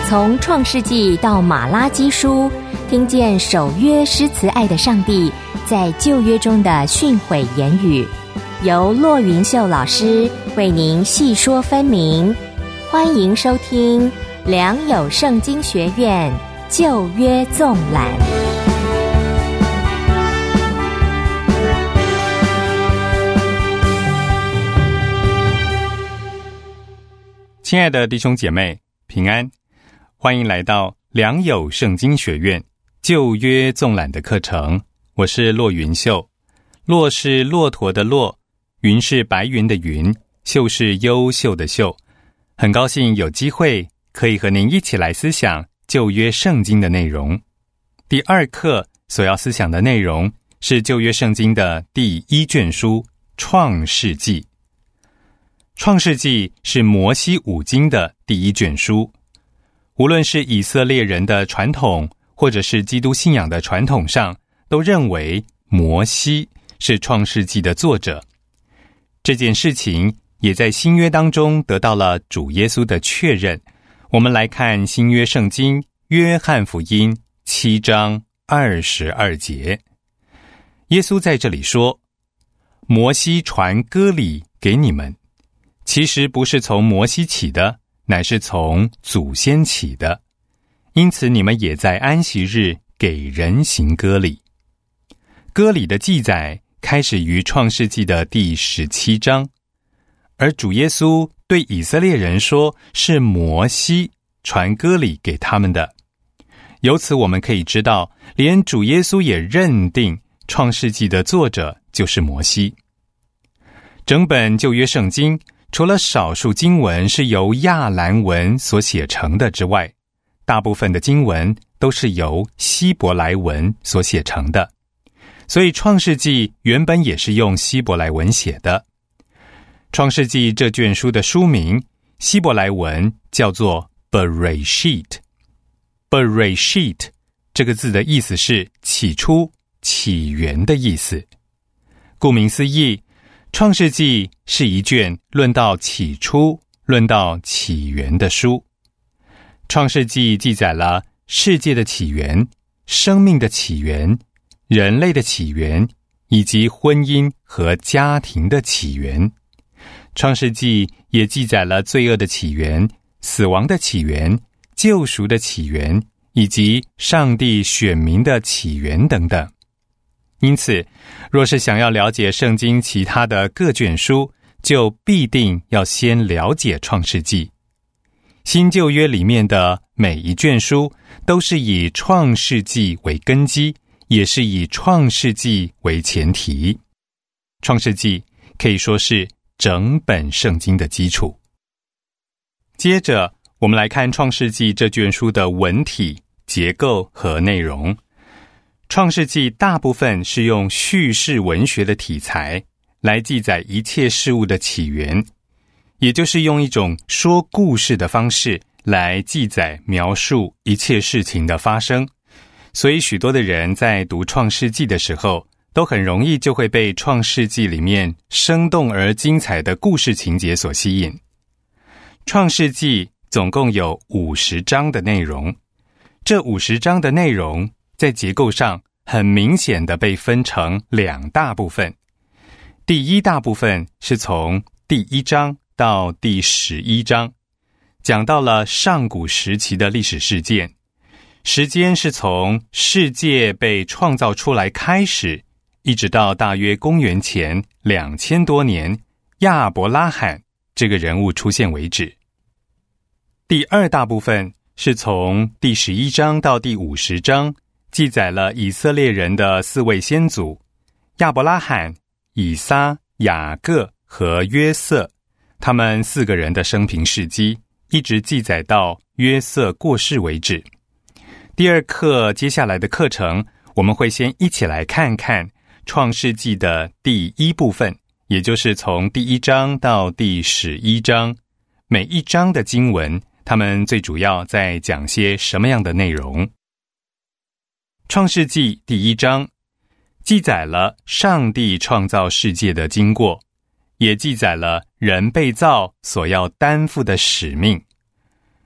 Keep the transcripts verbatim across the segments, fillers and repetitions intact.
从创世纪到马拉基书，听见守约施慈爱的上帝在旧约中的训诲言语，由骆云秀老师为您细说分明。欢迎收听良友圣经学院旧约纵览。 亲爱的弟兄姐妹，平安，欢迎来到良友圣经学院旧约纵览的课程。我是骆云秀，骆是骆驼的骆，云是白云的云，秀是优秀的秀。很高兴有机会可以和您一起来思想旧约圣经的内容。第二课所要思想的内容是旧约圣经的第一卷书创世纪。创世纪是摩西五经的第一卷书，无论是以色列人的传统，或者是基督信仰的传统上，都认为摩西是创世纪的作者。这件事情也在新约当中得到了主耶稣的确认。我们来看新约圣经约翰福音七章二十二节，耶稣在这里说：摩西传割礼给你们，其实不是从摩西起的，乃是从祖先起的，因此你们也在安息日给人行割礼。割礼的记载开始于创世纪的第十七章，而主耶稣对以色列人说是摩西传割礼给他们的。由此我们可以知道，连主耶稣也认定创世纪的作者就是摩西。整本旧约圣经除了少数经文是由亚兰文所写成的之外，大部分的经文都是由希伯来文所写成的。所以创世纪原本也是用希伯来文写的。创世纪这卷书的书名希伯来文叫做 Bereshit。Bereshit 这个字的意思是起初、起源的意思。顾名思义，创世纪是一卷论到起初、论到起源的书。创世纪记载了世界的起源、生命的起源、人类的起源，以及婚姻和家庭的起源。创世纪也记载了罪恶的起源、死亡的起源、救赎的起源，以及上帝选民的起源等等。因此，若是想要了解圣经其他的各卷书，就必定要先了解创世纪。新旧约里面的每一卷书都是以创世纪为根基，也是以创世纪为前提。创世纪可以说是整本圣经的基础。接着我们来看创世纪这卷书的文体、结构和内容。创世纪大部分是用叙事文学的题材来记载一切事物的起源，也就是用一种说故事的方式来记载描述一切事情的发生。所以许多的人在读创世纪的时候，都很容易就会被创世纪里面生动而精彩的故事情节所吸引。创世纪总共有五十章的内容，这五十章的内容在结构上很明显的被分成两大部分。第一大部分是从第一章到第十一章，讲到了上古时期的历史事件，时间是从世界被创造出来开始，一直到大约公元前两千多年亚伯拉罕这个人物出现为止。第二大部分是从第十一章到第五十章，记载了以色列人的四位先祖亚伯拉罕、以撒、雅各和约瑟，他们四个人的生平事迹，一直记载到约瑟过世为止。第二课接下来的课程，我们会先一起来看看创世纪的第一部分，也就是从第一章到第十一章，每一章的经文他们最主要在讲些什么样的内容。创世纪第一章记载了上帝创造世界的经过，也记载了人被造所要担负的使命。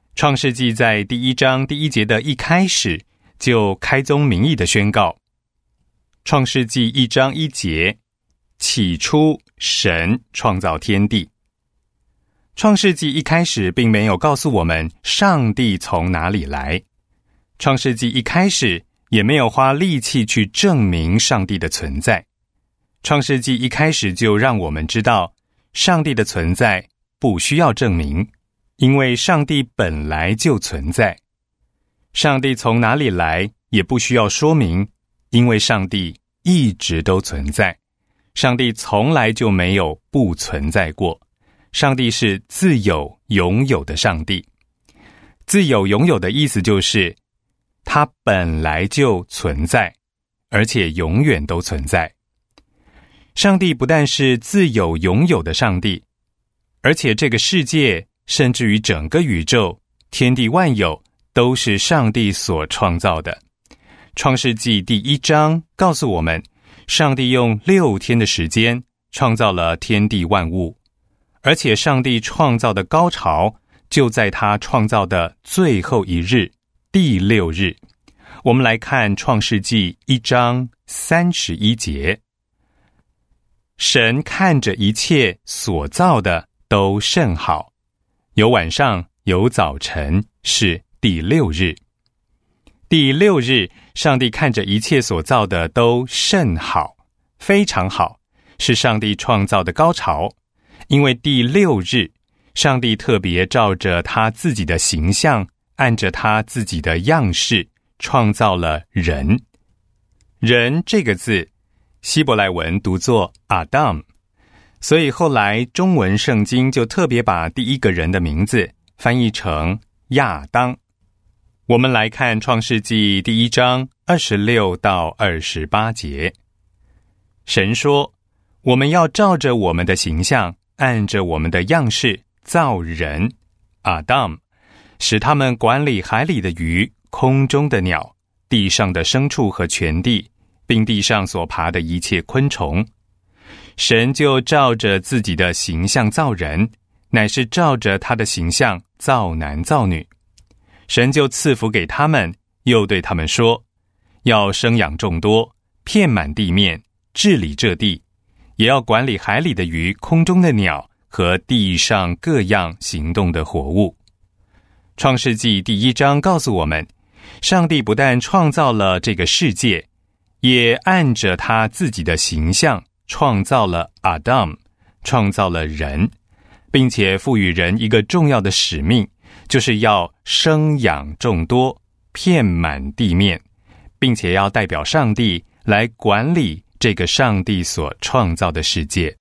创世纪在第一章第一节的一开始就开宗明义的宣告，创世纪一章一节，起初神创造天地。创世纪一开始并没有告诉我们上帝从哪里来，创世纪一开始也没有花力气去证明上帝的存在。创世纪一开始就让我们知道，上帝的存在不需要证明，因为上帝本来就存在。上帝从哪里来也不需要说明，因为上帝一直都存在。上帝从来就没有不存在过。上帝是自有永有的上帝。自有永有的意思就是他本来就存在，而且永远都存在。上帝不但是自有永有的上帝，而且这个世界甚至于整个宇宙天地万有都是上帝所创造的。创世纪第一章告诉我们，上帝用六天的时间创造了天地万物，而且上帝创造的高潮就在他创造的最后一日，第六日。我们来看创世纪一章三十一节，神看着一切所造的都甚好，有晚上有早晨，是第六日。第六日，上帝看着一切所造的都甚好，非常好，是上帝创造的高潮。因为第六日，上帝特别照着他自己的形象，按着他自己的样式，创造了人。人这个字，希伯来文读作 Adam， 所以后来中文圣经就特别把第一个人的名字翻译成亚当。我们来看创世纪第一章二十六到二十八节。神说，我们要照着我们的形象，按着我们的样式造人 Adam， 使他们管理海里的鱼，空中的鸟，地上的牲畜和全地，并地上所爬的一切昆虫。神就照着自己的形象造人，乃是照着他的形象造男造女。神就赐福给他们，又对他们说，要生养众多，遍满地面，治理这地，也要管理海里的鱼，空中的鸟和地上各样行动的活物。创世纪第一章告诉我们，上帝不但创造了这个世界，也按着他自己的形象创造了 Adam， 创造了人，并且赋予人一个重要的使命，就是要生养众多，遍满地面，并且要代表上帝来管理这个上帝所创造的世界。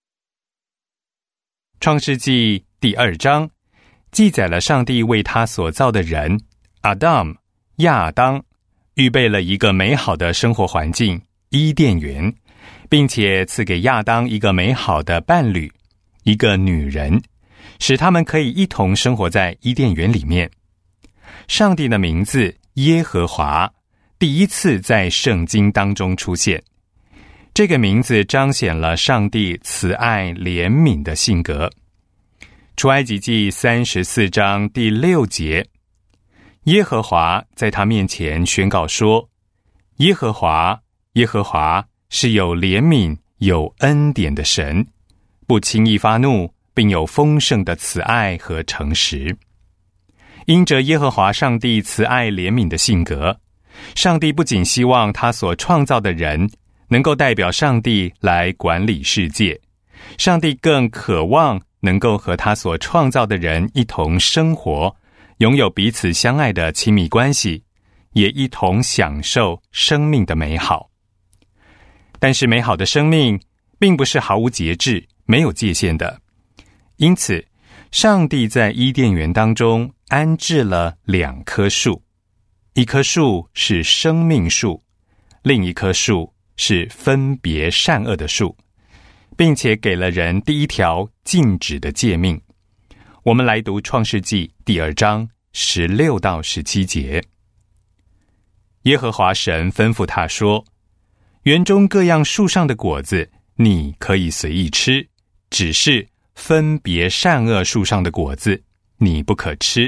创世纪第二章记载了上帝为他所造的人 Adam 亚当预备了一个美好的生活环境伊甸园，并且赐给亚当一个美好的伴侣，一个女人，使他们可以一同生活在伊甸园里面。上帝的名字耶和华第一次在圣经当中出现，这个名字彰显了上帝慈爱怜悯的性格。出埃及记三十四章第六节，耶和华在他面前宣告说，耶和华耶和华是有怜悯有恩典的神，不轻易发怒，并有丰盛的慈爱和诚实。因着耶和华上帝慈爱怜悯的性格，上帝不仅希望他所创造的人能够代表上帝来管理世界，上帝更渴望能够和他所创造的人一同生活，拥有彼此相爱的亲密关系，也一同享受生命的美好。但是美好的生命并不是毫无节制、没有界限的，因此上帝在伊甸园当中安置了两棵树，一棵树是生命树，另一棵树是分别善恶的树，并且给了人第一条禁止的诫命。我们来读创世纪第二章十六到十七节。耶和华神吩咐他说，园中各样树上的果子你可以随意吃，只是分别善恶树上的果子你不可吃，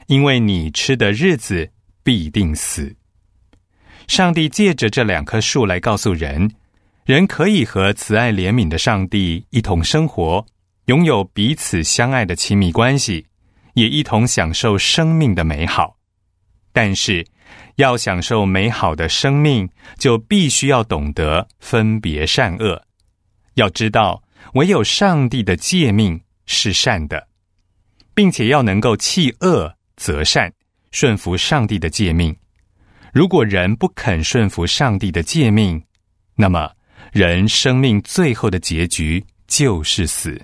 因为你吃的日子必定死。上帝借着这两棵树来告诉人，人可以和慈爱怜悯的上帝一同生活，拥有彼此相爱的亲密关系，也一同享受生命的美好。但是要享受美好的生命，就必须要懂得分别善恶。要知道，唯有上帝的诫命是善的，并且要能够弃恶择善，顺服上帝的诫命。如果人不肯顺服上帝的诫命，那么人生命最后的结局就是死。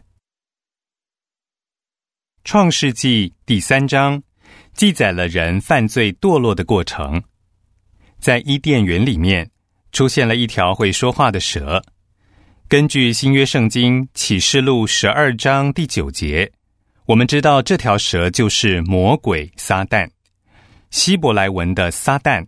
创世纪第三章记载了人犯罪堕落的过程。在伊甸园里面出现了一条会说话的蛇。根据新约圣经启示录十二章第九节，我们知道这条蛇就是魔鬼撒旦。希伯来文的撒旦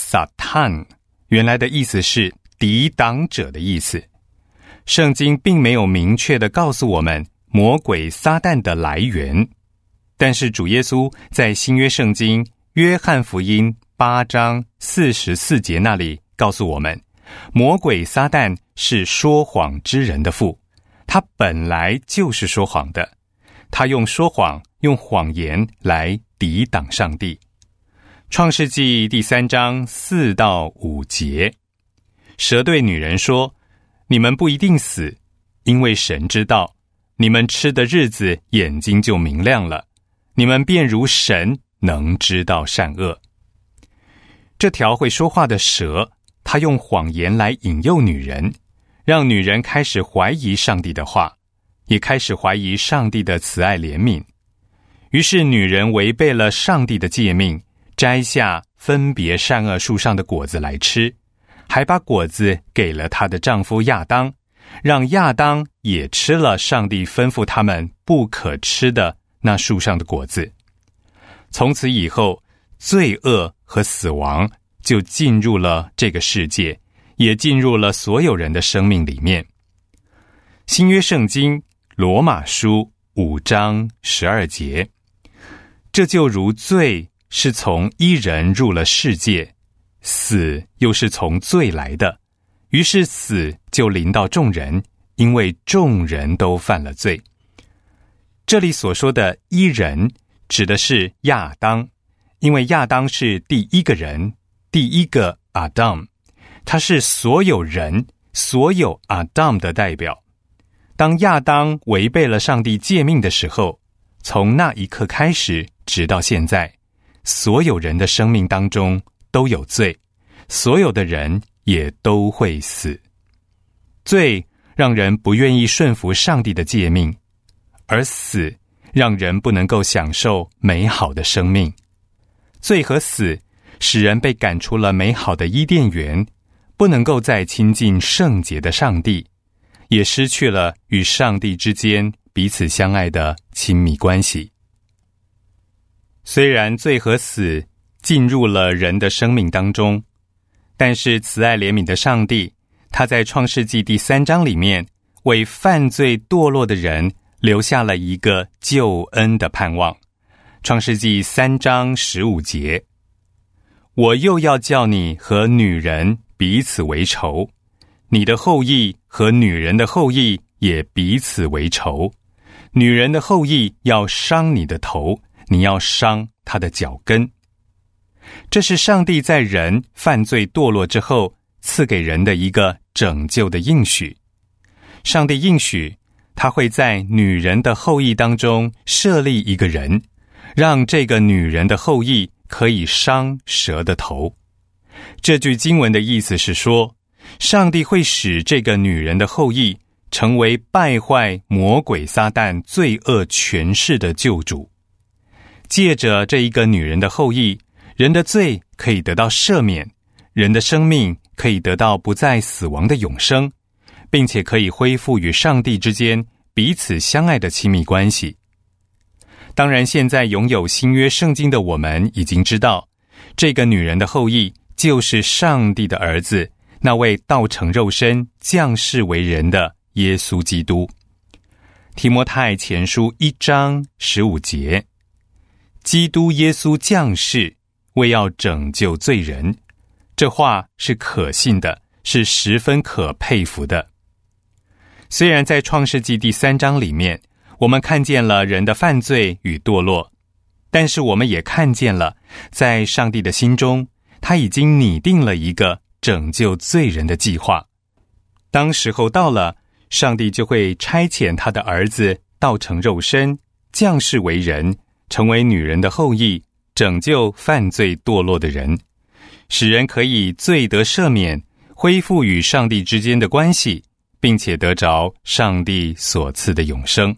Satan 原来的意思是抵挡者的意思。圣经并没有明确地告诉我们魔鬼撒旦的来源，但是主耶稣在新约圣经约翰福音八章四十四节那里告诉我们，魔鬼撒旦是说谎之人的父，他本来就是说谎的，他用说谎用谎言来抵挡上帝。创世纪第三章四到五节，蛇对女人说，你们不一定死，因为神知道你们吃的日子眼睛就明亮了，你们便如神，能知道善恶。这条会说话的蛇，他用谎言来引诱女人，让女人开始怀疑上帝的话，也开始怀疑上帝的慈爱怜悯。于是女人违背了上帝的诫命，摘下分别善恶树上的果子来吃，还把果子给了她的丈夫亚当，让亚当也吃了上帝吩咐他们不可吃的那树上的果子。从此以后，罪恶和死亡就进入了这个世界，也进入了所有人的生命里面。新约圣经罗马书五章十二节，这就如罪是从一人入了世界，死又是从罪来的，于是死就临到众人，因为众人都犯了罪。这里所说的一人指的是亚当，因为亚当是第一个人，第一个 Adam， 他是所有人所有 Adam 的代表。当亚当违背了上帝诫命的时候，从那一刻开始直到现在，所有人的生命当中都有罪，所有的人也都会死。罪让人不愿意顺服上帝的诫命，而死让人不能够享受美好的生命。罪和死使人被赶出了美好的伊甸园，不能够再亲近圣洁的上帝，也失去了与上帝之间彼此相爱的亲密关系。虽然罪和死进入了人的生命当中，但是慈爱怜悯的上帝，他在创世纪第三章里面为犯罪堕落的人留下了一个救恩的盼望。创世纪三章十五节，我又要叫你和女人彼此为仇，你的后裔和女人的后裔也彼此为仇，女人的后裔要伤你的头，你要伤他的脚跟。这是上帝在人犯罪堕落之后赐给人的一个拯救的应许。上帝应许他会在女人的后裔当中设立一个人，让这个女人的后裔可以伤蛇的头。这句经文的意思是说，上帝会使这个女人的后裔成为败坏魔鬼撒旦罪恶权势的救主。借着这一个女人的后裔，人的罪可以得到赦免，人的生命可以得到不再死亡的永生，并且可以恢复与上帝之间彼此相爱的亲密关系。当然，现在拥有新约圣经的我们已经知道，这个女人的后裔就是上帝的儿子，那位道成肉身降世为人的耶稣基督。提摩太前书一章十五节， 基督耶稣降世，为要拯救罪人。这话是可信的，是十分可佩服的。虽然在创世纪第三章里面，我们看见了人的犯罪与堕落，但是我们也看见了，在上帝的心中，他已经拟定了一个拯救罪人的计划。当时候到了，上帝就会差遣他的儿子道成肉身，降世为人，成为女人的后裔，拯救犯罪堕落的人，使人可以罪得赦免，恢复与上帝之间的关系，并且得着上帝所赐的永生。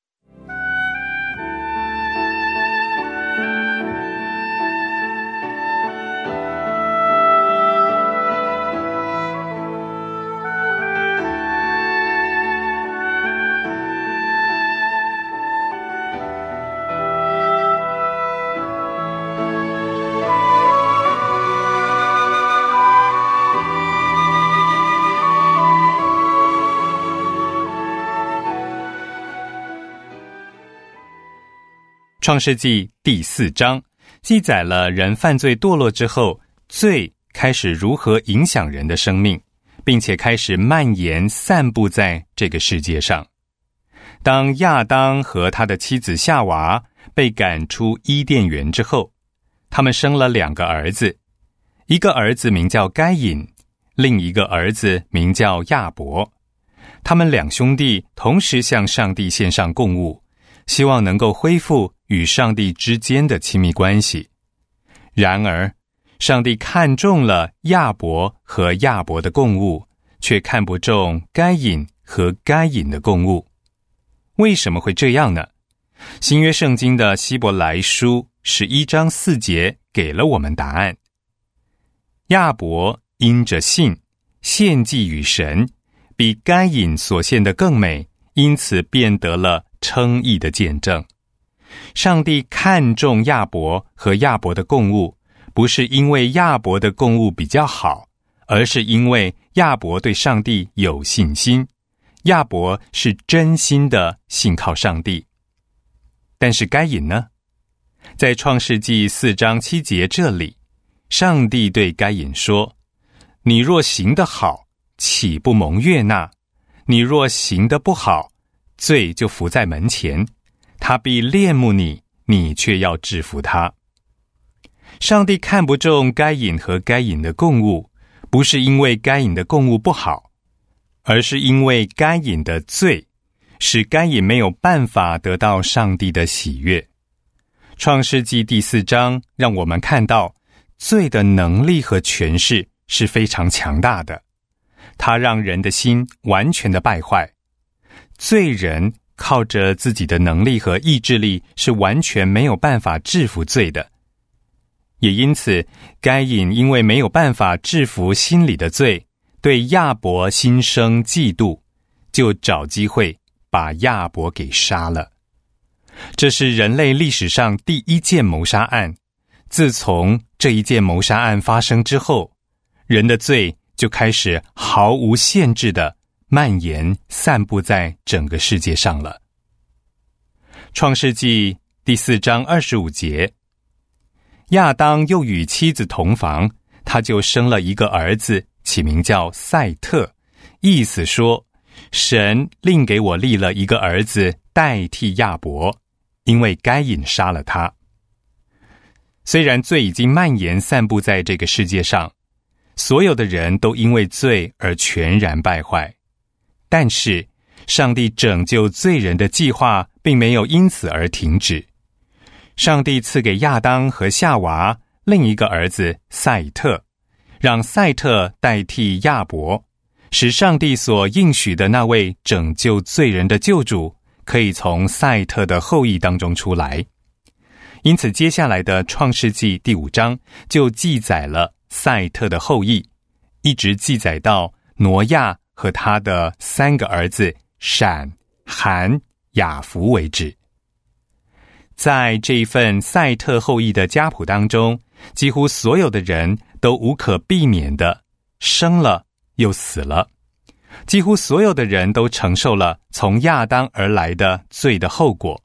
创世纪第四章记载了人犯罪堕落之后，罪开始如何影响人的生命，并且开始蔓延散布在这个世界上。当亚当和他的妻子夏娃被赶出伊甸园之后，他们生了两个儿子，一个儿子名叫该隐，另一个儿子名叫亚伯。他们两兄弟同时向上帝献上供物，希望能够恢复与上帝之间的亲密关系。然而，上帝看中了亚伯和亚伯的供物，却看不中该隐和该隐的供物。为什么会这样呢？新约圣经的希伯来书十一章四节给了我们答案。亚伯因着信献祭与神，比该隐所献的更美，因此便得了称义的见证。上帝看重亚伯和亚伯的供物，不是因为亚伯的供物比较好，而是因为亚伯对上帝有信心，亚伯是真心的信靠上帝。但是该隐呢？在创世纪四章七节这里，上帝对该隐说：你若行得好，岂不蒙悦纳？你若行得不好，罪就伏在门前，他必恋慕你，你却要制服他。上帝看不中该隐和该隐的供物，不是因为该隐的供物不好，而是因为该隐的罪，使该隐没有办法得到上帝的喜悦。创世纪第四章让我们看到，罪的能力和权势是非常强大的，它让人的心完全的败坏。罪人靠着自己的能力和意志力是完全没有办法制服罪的。也因此，该隐因为没有办法制服心里的罪，对亚伯心生嫉妒，就找机会把亚伯给杀了。这是人类历史上第一件谋杀案。自从这一件谋杀案发生之后，人的罪就开始毫无限制的蔓延散布在整个世界上了。创世纪第四章二十五节，亚当又与妻子同房，他就生了一个儿子，起名叫赛特，意思说，神另给我立了一个儿子代替亚伯，因为该隐杀了他。虽然罪已经蔓延散布在这个世界上，所有的人都因为罪而全然败坏，但是上帝拯救罪人的计划并没有因此而停止。上帝赐给亚当和夏娃另一个儿子赛特，让赛特代替亚伯，使上帝所应许的那位拯救罪人的救主可以从赛特的后裔当中出来。因此接下来的创世纪第五章就记载了赛特的后裔，一直记载到挪亚和他的三个儿子闪、含、雅弗为止。在这一份赛特后裔的家谱当中，几乎所有的人都无可避免的生了又死了，几乎所有的人都承受了从亚当而来的罪的后果，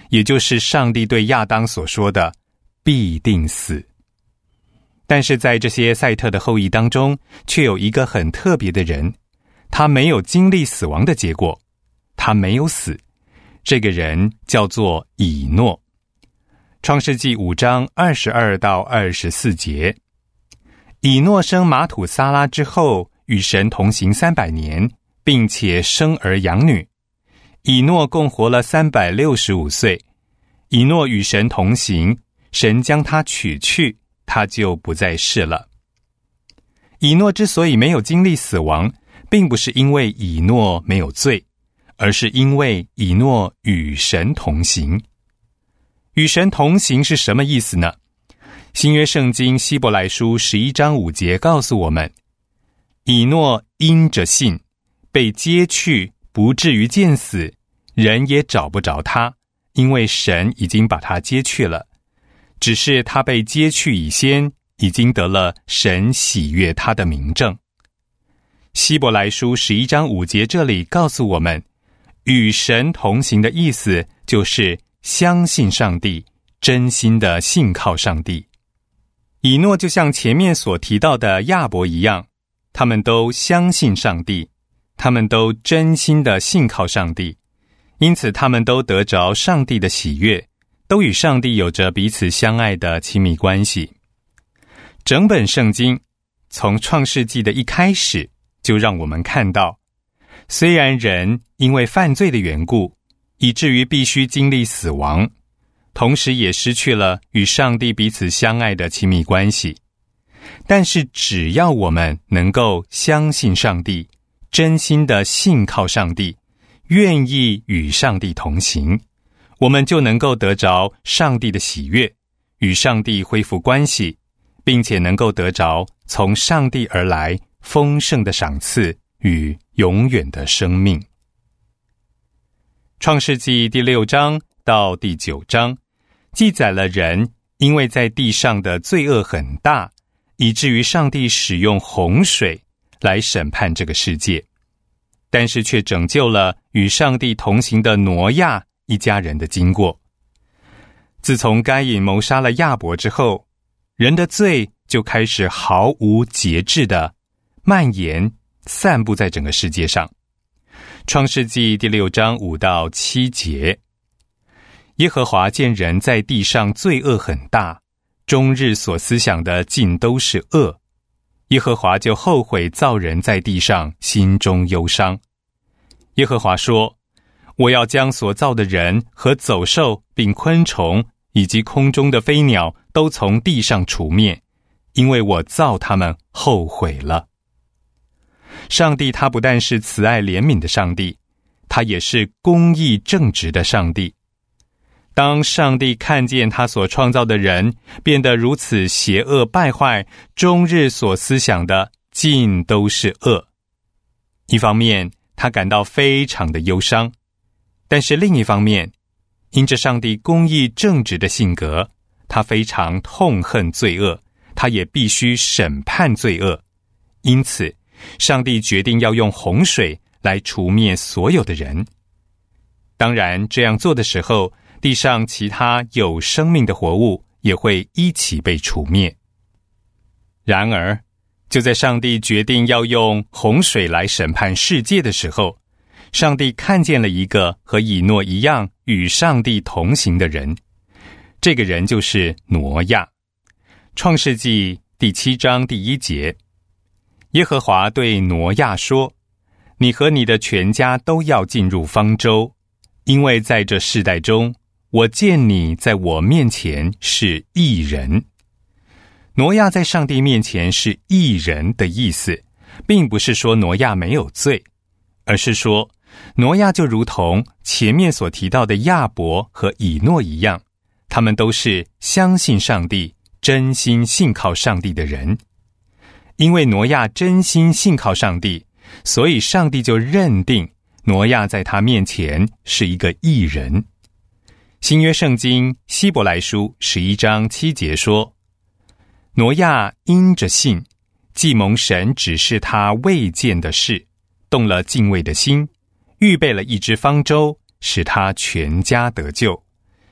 也就是上帝对亚当所说的必定死。但是在这些赛特的后裔当中，却有一个很特别的人，他没有经历死亡的结果，他没有死。这个人叫做以诺。创世纪五章二十二到二十四节，以诺生马土撒拉之后，与神同行三百年，并且生儿养女。以诺共活了三百六十五岁。以诺与神同行，神将他取去，他就不再世了。以诺之所以没有经历死亡，并不是因为以诺没有罪，而是因为以诺与神同行。与神同行是什么意思呢？新约圣经希伯来书十一章五节告诉我们，以诺因着信被接去，不至于见死，人也找不着他，因为神已经把他接去了。只是他被接去以先，已经得了神喜悦他的明证。希伯来书十一章五节这里告诉我们，与神同行的意思就是相信上帝，真心的信靠上帝。以诺就像前面所提到的亚伯一样，他们都相信上帝，他们都真心的信靠上帝，因此他们都得着上帝的喜悦，都与上帝有着彼此相爱的亲密关系。整本圣经从创世纪的一开始，就让我们看到，虽然人因为犯罪的缘故，以至于必须经历死亡，同时也失去了与上帝彼此相爱的亲密关系，但是只要我们能够相信上帝，真心的信靠上帝，愿意与上帝同行，我们就能够得着上帝的喜悦，与上帝恢复关系，并且能够得着从上帝而来丰盛的赏赐与永远的生命。创世纪第六章到第九章记载了人因为在地上的罪恶很大，以至于上帝使用洪水来审判这个世界，但是却拯救了与上帝同行的挪亚一家人的经过。自从该隐谋杀了亚伯之后，人的罪就开始毫无节制地蔓延散布在整个世界上。创世纪第六章五到七节，耶和华见人在地上罪恶很大，终日所思想的尽都是恶，耶和华就后悔造人在地上，心中忧伤。耶和华说，我要将所造的人和走兽并昆虫以及空中的飞鸟都从地上除灭，因为我造他们后悔了。上帝他不但是慈爱怜悯的上帝，他也是公义正直的上帝。当上帝看见他所创造的人变得如此邪恶败坏，终日所思想的尽都是恶，一方面他感到非常的忧伤，但是另一方面，因着上帝公义正直的性格，他非常痛恨罪恶，他也必须审判罪恶。因此上帝决定要用洪水来除灭所有的人。当然这样做的时候，地上其他有生命的活物也会一起被除灭。然而就在上帝决定要用洪水来审判世界的时候，上帝看见了一个和以诺一样与上帝同行的人，这个人就是挪亚。创世纪第七章第一节，耶和华对挪亚说，你和你的全家都要进入方舟，因为在这世代中，我见你在我面前是义人。挪亚在上帝面前是义人的意思，并不是说挪亚没有罪，而是说挪亚就如同前面所提到的亚伯和以诺一样，他们都是相信上帝，真心信靠上帝的人。因为挪亚真心信靠上帝，所以上帝就认定挪亚在他面前是一个义人。新约圣经希伯来书十一章七节说，挪亚因着信，既蒙神指示他未见的事，动了敬畏的心，预备了一只方舟，使他全家得救，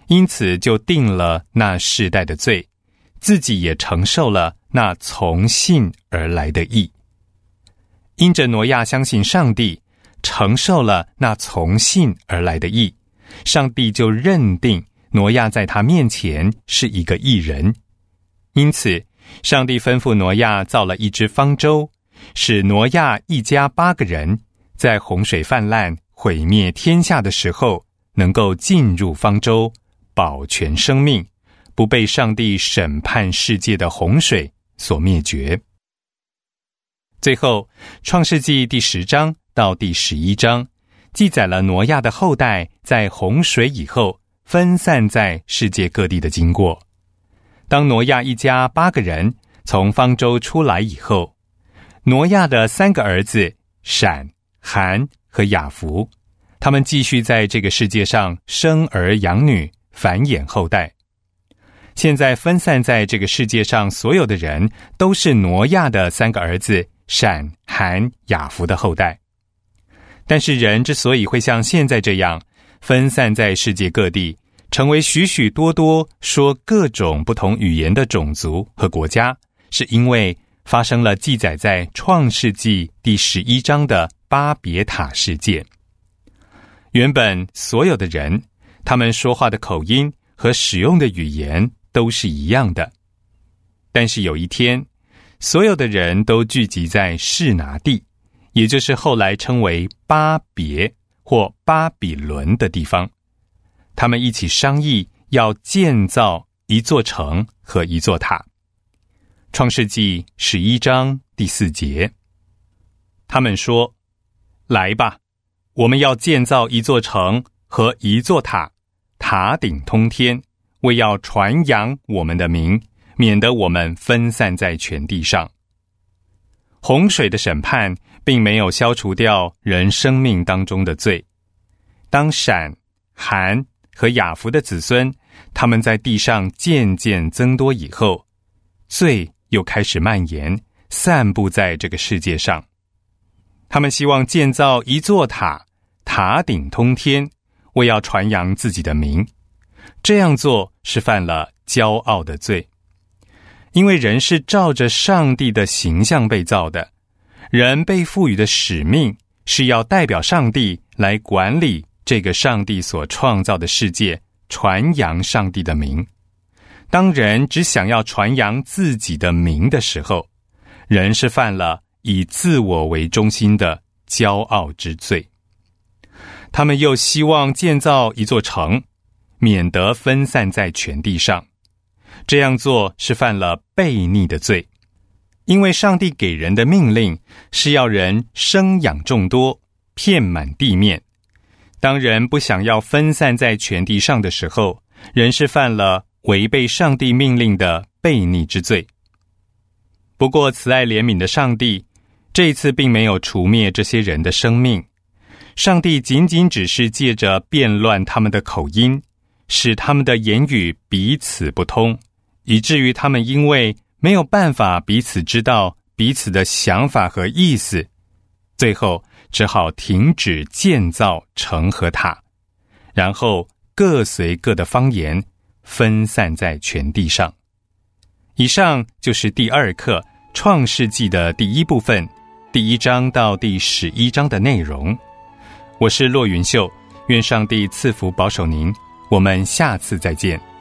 因此就定了那世代的罪，自己也承受了那从信而来的义。因着挪亚相信上帝，承受了那从信而来的义，上帝就认定挪亚在他面前是一个义人。因此上帝吩咐挪亚造了一只方舟，使挪亚一家八个人在洪水泛滥毁灭天下的时候，能够进入方舟，保全生命，不被上帝审判世界的洪水所灭绝。最后，创世纪第十章到第十一章记载了挪亚的后代在洪水以后分散在世界各地的经过。当挪亚一家八个人从方舟出来以后，挪亚的三个儿子闪、含和雅弗，他们继续在这个世界上生儿养女，繁衍后代。现在分散在这个世界上所有的人，都是挪亚的三个儿子闪、含、雅弗的后代。但是人之所以会像现在这样分散在世界各地，成为许许多多说各种不同语言的种族和国家，是因为发生了记载在创世纪第十一章的巴别塔事件。原本所有的人，他们说话的口音和使用的语言都是一样的，但是有一天，所有的人都聚集在示拿地，也就是后来称为巴别或巴比伦的地方。他们一起商议要建造一座城和一座塔。创世纪十一章第四节，他们说：来吧，我们要建造一座城和一座塔，塔顶通天，为要传扬我们的名，免得我们分散在全地上。洪水的审判并没有消除掉人生命当中的罪。当闪、含和雅弗的子孙，他们在地上渐渐增多以后，罪又开始蔓延，散布在这个世界上。他们希望建造一座塔，塔顶通天，为要传扬自己的名。这样做是犯了骄傲的罪。因为人是照着上帝的形象被造的，人被赋予的使命是要代表上帝来管理这个上帝所创造的世界，传扬上帝的名。当人只想要传扬自己的名的时候，人是犯了以自我为中心的骄傲之罪。他们又希望建造一座城，免得分散在全地上。这样做是犯了悖逆的罪。因为上帝给人的命令是要人生养众多，遍满地面。当人不想要分散在全地上的时候，人是犯了违背上帝命令的悖逆之罪。不过慈爱怜悯的上帝这一次并没有除灭这些人的生命，上帝仅仅只是借着变乱他们的口音，使他们的言语彼此不通，以至于他们因为没有办法彼此知道彼此的想法和意思，最后只好停止建造城和塔，然后各随各的方言，分散在全地上。以上就是第二课创世纪的第一部分，第一章到第十一章的内容。我是骆云秀，愿上帝赐福保守您，我们下次再见。